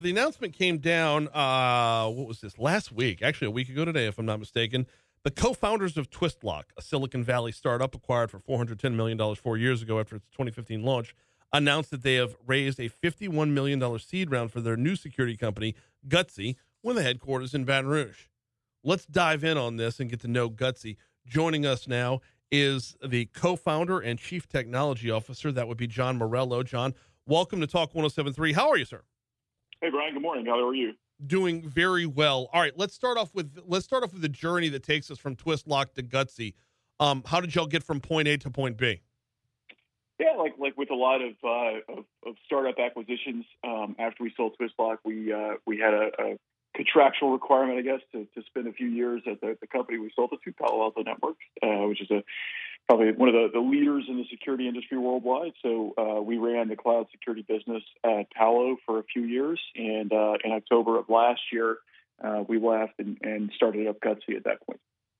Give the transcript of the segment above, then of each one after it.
The announcement came down, what was this, last week? Actually, a week ago today, if I'm not mistaken. The co-founders of Twistlock, a Silicon Valley startup acquired for $410 million 4 years ago after its 2015 launch, announced that they have raised a $51 million seed round for their new security company, Gutsy, with a headquarters in Baton Rouge. Let's dive in on this and get to know Gutsy. Joining us now is the co-founder and chief technology officer. That would be John Morello. John, welcome to Talk 107.3. How are you, sir? Hey, Brian. Good morning. How are you? Doing very well. All right, let's start off with the journey that takes us from Twistlock to Gutsy. How did y'all get from point A to point B? Yeah, like with a lot of startup acquisitions, after we sold Twistlock, we had a contractual requirement, I guess, to spend a few years at the company we sold it to, Palo Alto Networks, which is probably one of the leaders in the security industry worldwide. So we ran the cloud security business at Palo for a few years, and in October of last year, we left and started up Gutsy at that point.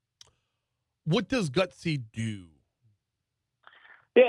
What does Gutsy do? Yeah,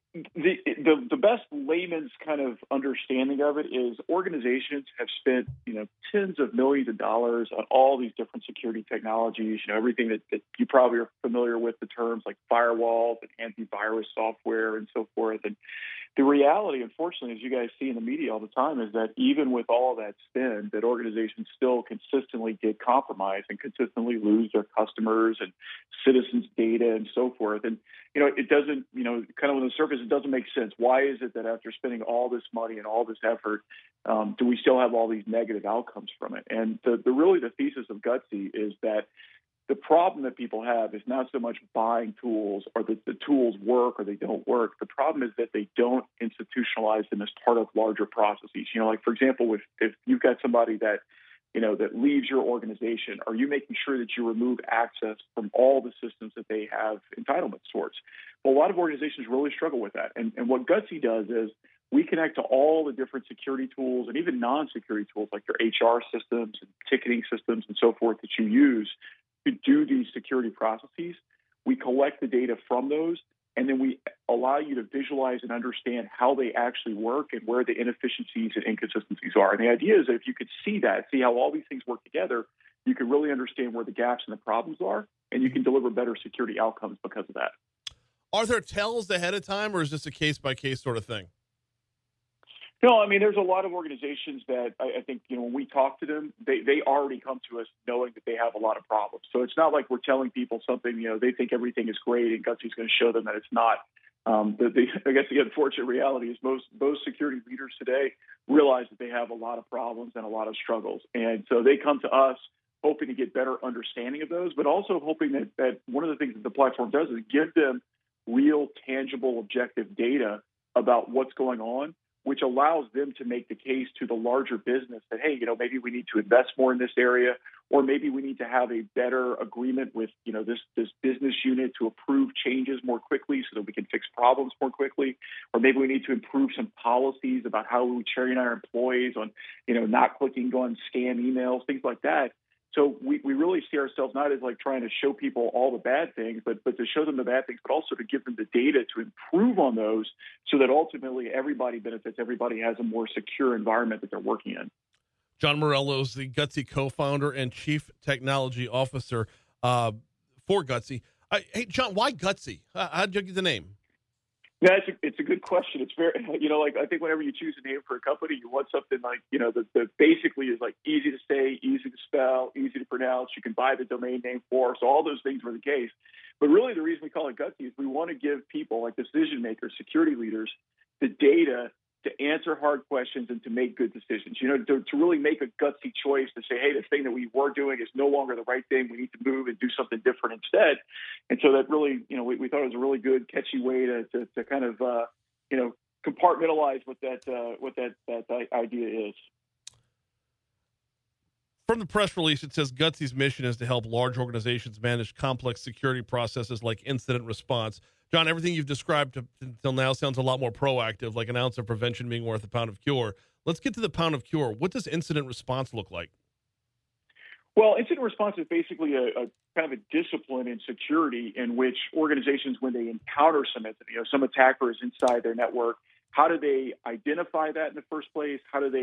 the best layman's kind of understanding of it is organizations have spent tens of millions of dollars on all these different security technologies. Everything that you probably are familiar with, the terms like firewalls and antivirus software and so forth. And the reality, unfortunately, as you guys see in the media all the time, is that even with all that spend, that organizations still consistently get compromised and consistently lose their customers and citizens' data and so forth. And it doesn't, kind of on the surface, it doesn't make sense. Why is it that after spending all this money and all this effort, do we still have all these negative outcomes from it? And really the thesis of Gutsy is that the problem that people have is not so much buying tools or that the tools work or they don't work. The problem is that they don't institutionalize them as part of larger processes. Like, for example, if you've got somebody that that leaves your organization, are you making sure that you remove access from all the systems that they have entitlements towards? Well, a lot of organizations really struggle with that. And what Gutsy does is we connect to all the different security tools and even non-security tools like your HR systems and ticketing systems and so forth that you use to do these security processes. We collect the data from those, and then we allow you to visualize and understand how they actually work and where the inefficiencies and inconsistencies are. And the idea is that if you could see how all these things work together, you can really understand where the gaps and the problems are, and you can deliver better security outcomes because of that. Are there tells ahead of time, or is this a case-by-case sort of thing? No, I mean, there's a lot of organizations that I think, when we talk to them, they already come to us knowing that they have a lot of problems. So it's not like we're telling people something, they think everything is great and Gutsy's going to show them that it's not. I guess the unfortunate reality is most security leaders today realize that they have a lot of problems and a lot of struggles. And so they come to us hoping to get better understanding of those, but also hoping that one of the things that the platform does is give them real, tangible, objective data about what's going on, which allows them to make the case to the larger business that, hey, maybe we need to invest more in this area, or maybe we need to have a better agreement with, this business unit to approve changes more quickly so that we can fix problems more quickly, or maybe we need to improve some policies about how we train our employees on, not clicking on scam emails, things like that. So we really see ourselves not as like trying to show people all the bad things, but to show them the bad things, but also to give them the data to improve on those so that ultimately everybody benefits, everybody has a more secure environment that they're working in. John Morello is the Gutsy co-founder and chief technology officer for Gutsy. Hey, John, why Gutsy? How'd you get the name? Yeah, it's a good question. It's very, I think whenever you choose a name for a company, you want something like, that basically is like easy to say, easy to spell, easy to pronounce. You can buy the domain name for. So all those things were the case. But really the reason we call it Gutsy is we want to give people like decision makers, security leaders, the data to answer hard questions and to make good decisions, to really make a gutsy choice to say, hey, this thing that we were doing is no longer the right thing. We need to move and do something different instead. And so that really, we thought it was a really good, catchy way to kind of, compartmentalize what that idea is. From the press release, it says Gutsy's mission is to help large organizations manage complex security processes like incident response. John, everything you've described until now sounds a lot more proactive, like an ounce of prevention being worth a pound of cure. Let's get to the pound of cure. What does incident response look like? Well, incident response is basically a kind of a discipline in security in which organizations, when they encounter some attacker is inside their network, how do they identify that in the first place? How do they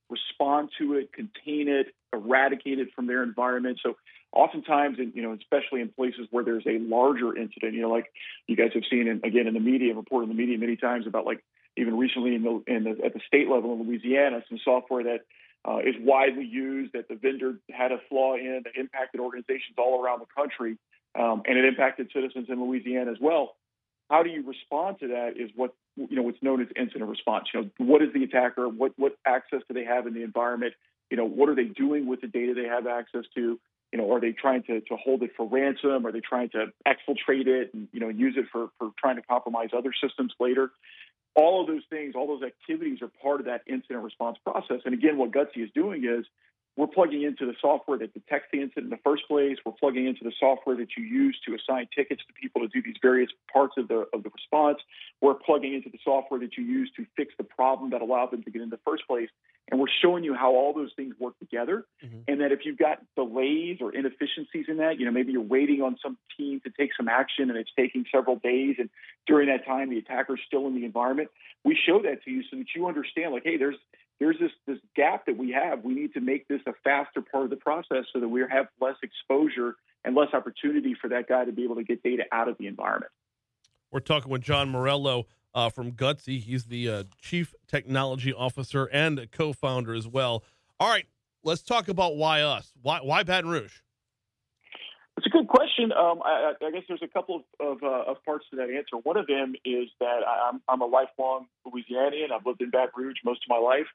respond to it, contain it, eradicate it from their environment. So oftentimes, especially in places where there's a larger incident, like you guys have seen, in the media, reported in the media many times about, like, even recently at the state level in Louisiana, some software that is widely used that the vendor had a flaw in that impacted organizations all around the country, and it impacted citizens in Louisiana as well. How do you respond to that is what's known as incident response. What is the attacker? What access do they have in the environment? What are they doing with the data they have access to? Are they trying to hold it for ransom? Are they trying to exfiltrate it and, use it for trying to compromise other systems later? All of those things, all those activities are part of that incident response process. And again, what Gutsy is doing is we're plugging into the software that detects the incident in the first place. We're plugging into the software that you use to assign tickets to people to do these various parts of the response. We're plugging into the software that you use to fix the problem that allowed them to get in the first place. And we're showing you how all those things work together. Mm-hmm. And that if you've got delays or inefficiencies in that, maybe you're waiting on some team to take some action and it's taking several days. And during that time, the attacker's still in the environment. We show that to you so that you understand, like, hey, there's this gap that we have. We need to make this a faster part of the process so that we have less exposure and less opportunity for that guy to be able to get data out of the environment. We're talking with John Morello from Gutsy. He's the Chief Technology Officer and a co-founder as well. All right, let's talk about why us. Why Baton Rouge? It's a good question. I guess there's a couple of parts to that answer. One of them is that I'm a lifelong Louisianian. I've lived in Baton Rouge most of my life.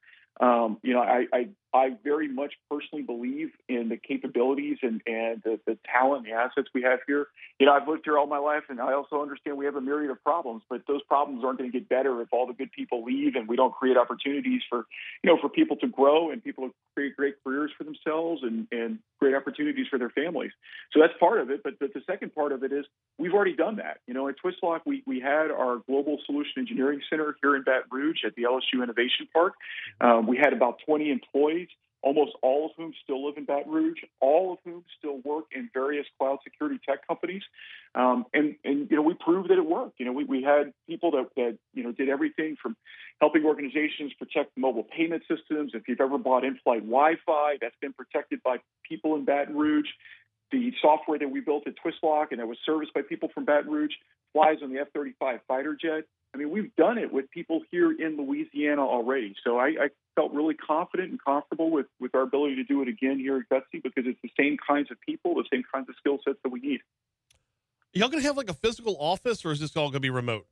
I very much personally believe in the capabilities and the talent, the assets we have here. I've lived here all my life, and I also understand we have a myriad of problems, but those problems aren't going to get better if all the good people leave and we don't create opportunities for people to grow and people to create great careers for themselves and great opportunities for their families. So that's part of it. But the second part of it is we've already done that. At Twistlock, we had our Global Solution Engineering Center here in Baton Rouge at the LSU Innovation Park. We had about 20 employees, almost all of whom still live in Baton Rouge, all of whom still work in various cloud security tech companies. And we proved that it worked. We had people that did everything from helping organizations protect mobile payment systems. If you've ever bought in-flight Wi-Fi, that's been protected by people in Baton Rouge. The software that we built at Twistlock and that was serviced by people from Baton Rouge flies on the F-35 fighter jet. I mean, we've done it with people here in Louisiana already. So I felt really confident and comfortable with our ability to do it again here at Gutsy because it's the same kinds of people, the same kinds of skill sets that we need. Y'all going to have like a physical office, or is this all going to be remote?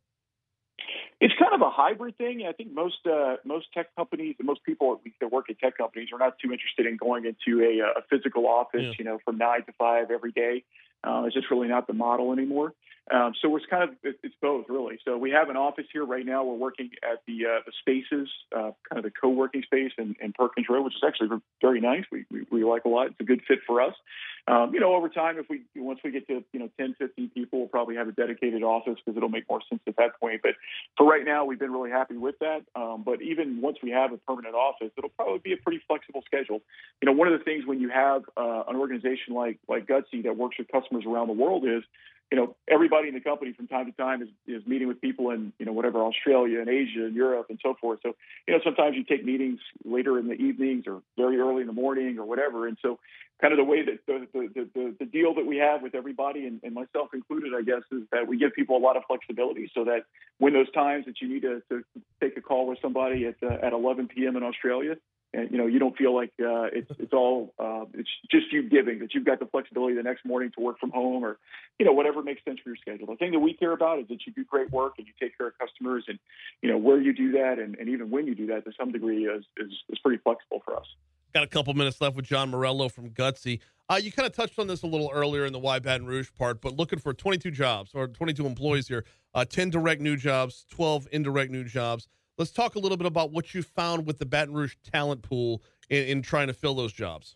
It's kind of a hybrid thing. I think most tech companies and most people at least that work at tech companies are not too interested in going into a physical office, from 9 to 5 every day. It's just really not the model anymore. So it's both really. So we have an office here right now. We're working at the Spaces, kind of the co-working space in Perkins Road, which is actually very nice. We like a lot. It's a good fit for us. Over time, once we get to 10, 15 people, we'll probably have a dedicated office because it'll make more sense at that point. But for right now, we've been really happy with that. But even once we have a permanent office, it'll probably be a pretty flexible schedule. One of the things when you have an organization like Gutsy that works with customers around the world is, everybody in the company from time to time is meeting with people in, Australia and Asia and Europe and so forth. So, sometimes you take meetings later in the evenings or very early in the morning or whatever. And so kind of the way that the deal that we have with everybody and myself included, I guess, is that we give people a lot of flexibility so that when those times that you need to take a call with somebody at 11 p.m. in Australia, and you don't feel like it's just you giving, that you've got the flexibility the next morning to work from home or whatever makes sense for your schedule. The thing that we care about is that you do great work and you take care of customers, and where you do that and even when you do that to some degree is pretty flexible for us. Got a couple minutes left with John Morello from Gutsy. You kind of touched on this a little earlier in the Why Baton Rouge part, but looking for 22 jobs or 22 employees here, 10 direct new jobs, 12 indirect new jobs. Let's talk a little bit about what you found with the Baton Rouge talent pool in trying to fill those jobs.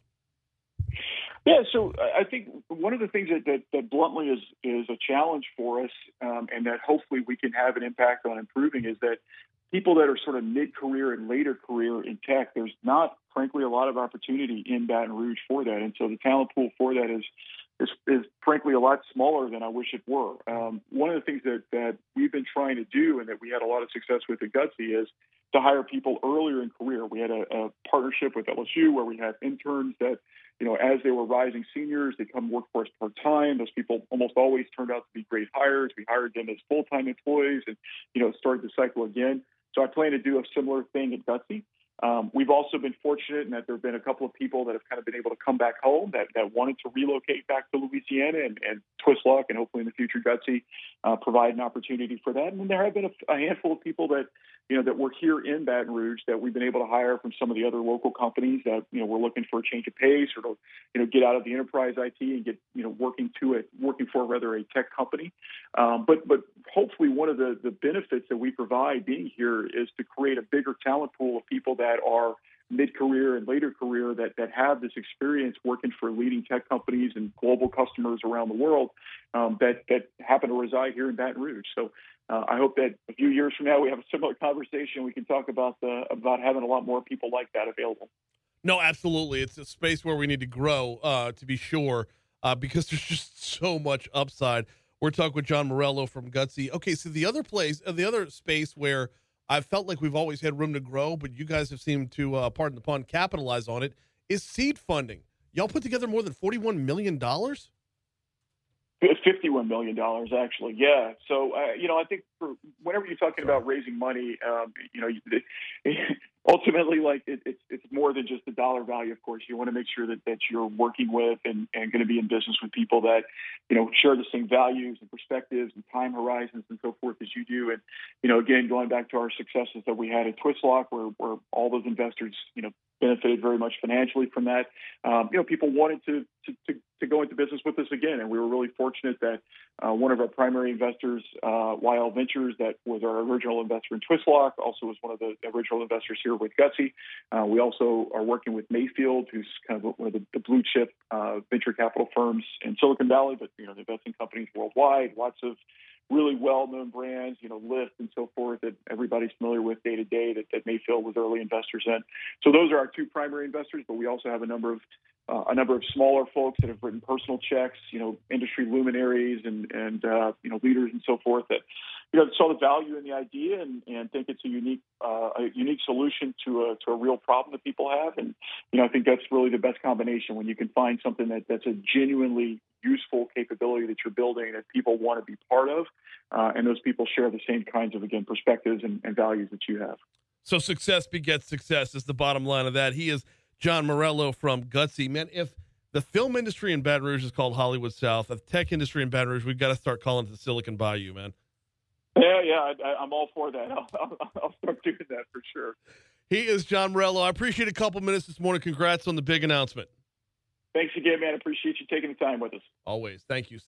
Yeah, so I think one of the things that bluntly is a challenge for us, and that hopefully we can have an impact on improving, is that people that are sort of mid-career and later career in tech, there's not, frankly, a lot of opportunity in Baton Rouge for that. And so the talent pool for that is frankly a lot smaller than I wish it were. One of the things that we've been trying to do and that we had a lot of success with at Gutsy is to hire people earlier in career. We had a partnership with LSU where we had interns that, as they were rising seniors, they come work for us part-time. Those people almost always turned out to be great hires. We hired them as full-time employees and, started the cycle again. So I plan to do a similar thing at Gutsy. We've also been fortunate in that there have been a couple of people that have kind of been able to come back home that wanted to relocate back to Louisiana, and Twistlock and hopefully in the future Gutsy provide an opportunity for that. And then there have been a handful of people that, that were here in Baton Rouge that we've been able to hire from some of the other local companies that, we're looking for a change of pace or to, get out of the enterprise IT and get, working for rather a tech company. But hopefully one of the benefits that we provide being here is to create a bigger talent pool of people that are mid-career and later career that have this experience working for leading tech companies and global customers around the world that happen to reside here in Baton Rouge. So I hope that a few years from now we have a similar conversation. We can talk about having a lot more people like that available. No, absolutely. It's a space where we need to grow, to be sure, because there's just so much upside. We're talking with John Morello from Gutsy. Okay, so the other space where I felt like we've always had room to grow, but you guys have seemed to, pardon the pun, capitalize on it, is seed funding. Y'all put together more than $41 million? $51 million, actually. Yeah. So, I think whenever you're talking about raising money, ultimately, like it's more than just the dollar value. Of course, you want to make sure that you're working with and going to be in business with people that, share the same values and perspectives and time horizons and so forth as you do. And, again, going back to our successes that we had at Twistlock, where all those investors, benefited very much financially from that. People wanted to go into business with us again, and we were really fortunate that one of our primary investors, YL Ventures, that was our original investor in Twistlock, also was one of the original investors here with Gutsy. We also are working with Mayfield, who's kind of one of the blue chip venture capital firms in Silicon Valley, but they invest in companies worldwide. Lots of really well-known brands, Lyft and so forth that everybody's familiar with day to day that Mayfield was early investors in. So those are our two primary investors, but we also have a number of smaller folks that have written personal checks, industry luminaries and leaders and so forth that, saw the value in the idea and think it's a unique solution to a real problem that people have. And, I think that's really the best combination when you can find something that's a genuinely useful capability that you're building that people want to be part of. And those people share the same kinds of, again, perspectives and values that you have. So success begets success is the bottom line of that. He is John Morello from Gutsy. Man, if the film industry in Baton Rouge is called Hollywood South, the tech industry in Baton Rouge, we've got to start calling it the Silicon Bayou, man. Yeah, I'm all for that. I'll start doing that for sure. He is John Morello. I appreciate a couple minutes this morning. Congrats on the big announcement. Thanks again, man. Appreciate you taking the time with us. Always. Thank you.